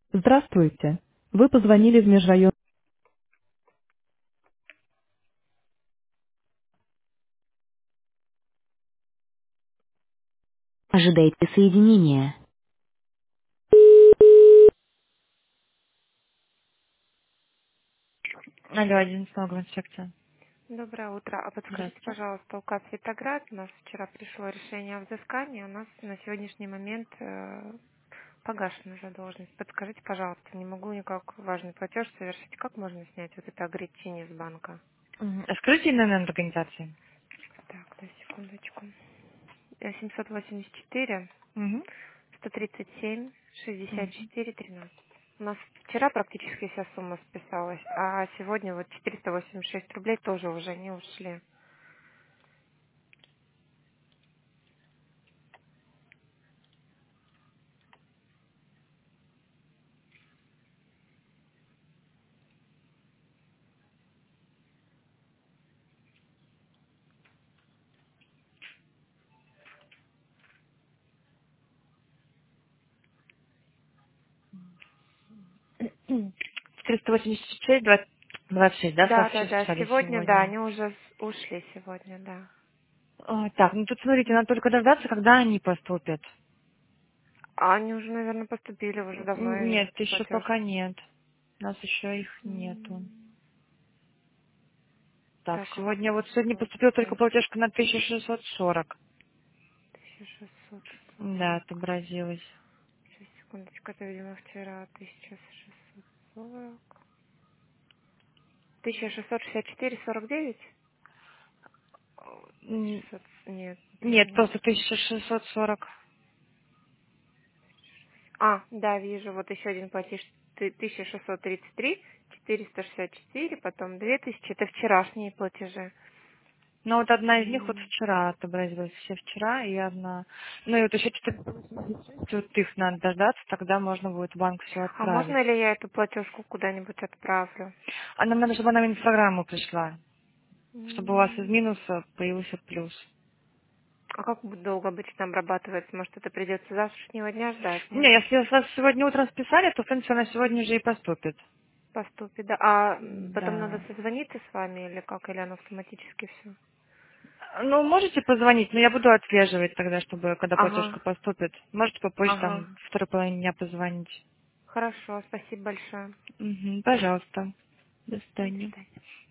Здравствуйте. Вы позвонили в межрайон. Ожидайте соединения. Алло, 11 секция. Доброе утро. А подскажите, Здравствуйте. пожалуйста, указ Светоград, у нас вчера пришло решение о взыскании, у нас на сегодняшний момент погашена задолженность. Подскажите, пожалуйста, не могу никак важный платеж совершить. Как можно снять вот это ограничение с банка? А скажите номер организации. Так, да, секундочку. 784 Угу. 137 Угу. 64 13. У нас вчера практически вся сумма списалась, а сегодня вот 486 рублей тоже уже не ушли. 486, 26, да, Да, сразу да, все да. списали Сегодня, да, сегодня. они уже ушли сегодня, да. Так, ну тут смотрите, надо только дождаться, когда они поступят. А они уже, наверное, поступили уже давно Нет, еще платеж. пока нет. У нас еще их нету. М, Так, Так, сегодня вот сегодня поступила только платежка на 1640. 1640. Да, отобразилась. Сейчас, секундочку, это, видимо, вчера 1640. 1664,49? М, 600, нет, Нет, нет. просто 1640. А, да, вижу, вот еще один платеж 1633, 464, потом 2000. Это вчерашние платежи. Но вот одна из них вот М. вчера отобразилась, все вчера, и одна... Ну и вот еще 4 вот их надо дождаться, тогда можно будет в банк все А отправить. можно ли я эту платежку куда-нибудь отправлю? А нам надо, чтобы она в инстаграму пришла, чтобы у вас из М. минуса появился плюс. А как долго обычно обрабатывается? Может, это придется с завтрашнего дня ждать, Не, нет? если вас сегодня утром списали, то, в принципе, она сегодня уже и поступит. Поступит, да. А потом надо Да. созвониться с вами или как? Или оно автоматически все? Ну, можете позвонить, но я буду отслеживать тогда, чтобы, когда Ага, платежка поступит. Можете попозже, ага. там, второй половине дня позвонить. Хорошо, спасибо большое. Пожалуйста. До До свидания. свидания.